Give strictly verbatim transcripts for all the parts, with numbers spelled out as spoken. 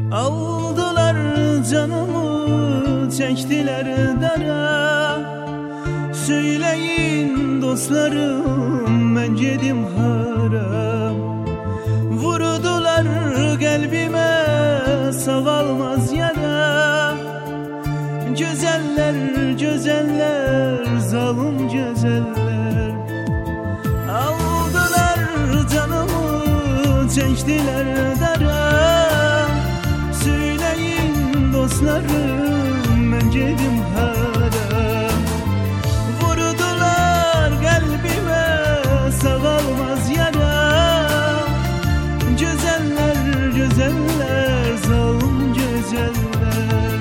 Aldılar canımı, çektiler dara. Söyleyin dostlarım, ben gedim hara. Vurdular kalbime, sağalmaz yara. Güzeller, güzeller, zalim güzeller. Aldılar canımı, çektiler dara. Söyleyin dostlarım, ben gedim hara. Vurdular kalbime, sağalmaz yara. Güzeller, güzeller, zalim güzeller.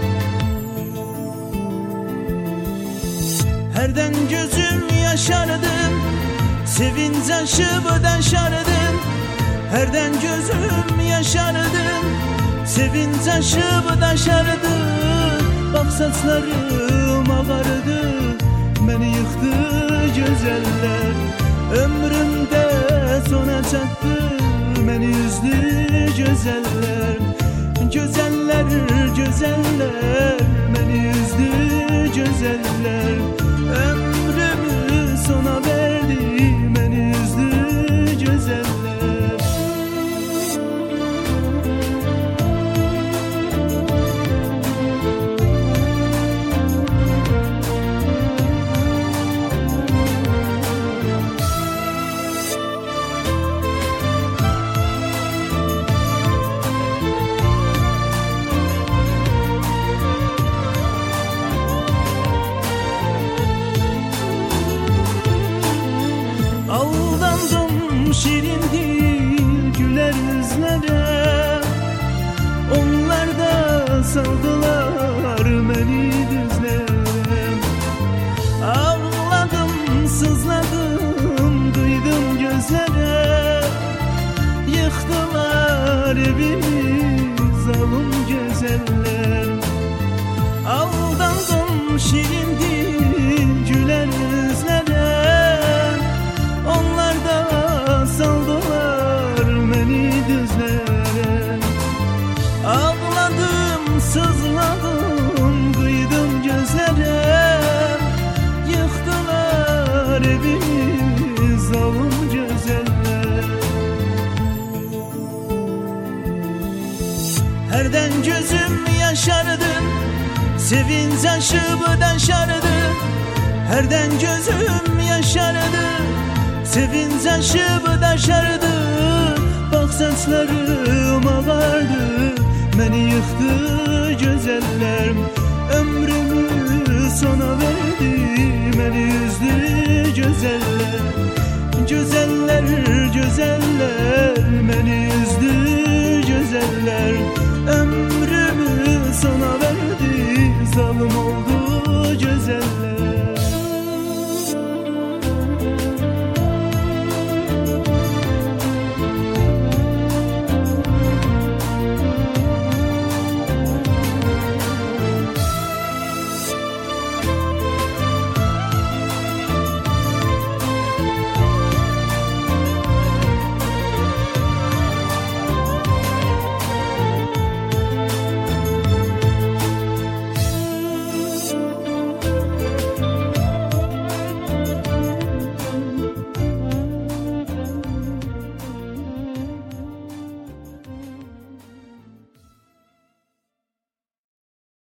Herden gözüm yaşardım, sevinç aşıp daşardım. Herden gözüm yaşardım, sevinç aşıp daşardı. Bak saçlarım ağardı, beni yıktı güzeller. Ömrümde sona çattı, beni üzdü güzeller. Güzeller, güzeller, beni üzdü güzeller. Ömrümü sona verdi, beni üzdü güzeller. Aldandım şirin dil güler yüzlere. Onlar da saldılar beni düzlere. Ağladım, sızladım, duydum gözlere. Yıktılar evimi zalim güzeller. Aldandım şirin dil güler yüzlere. Onlar da saldılar beni düzlere. Ağladım, sızladım, duydum gözlere. Yıktılar evimi zalim güzeller. Herden gözüm yaşardı, sevinç aşıp daşardı. Herden gözüm yaşardı, sevinç aşıp daşardı. Bak saçlarım ağardı, beni yıktı güzeller. Ömrümü sona verdi, beni üzdü güzeller. Güzeller,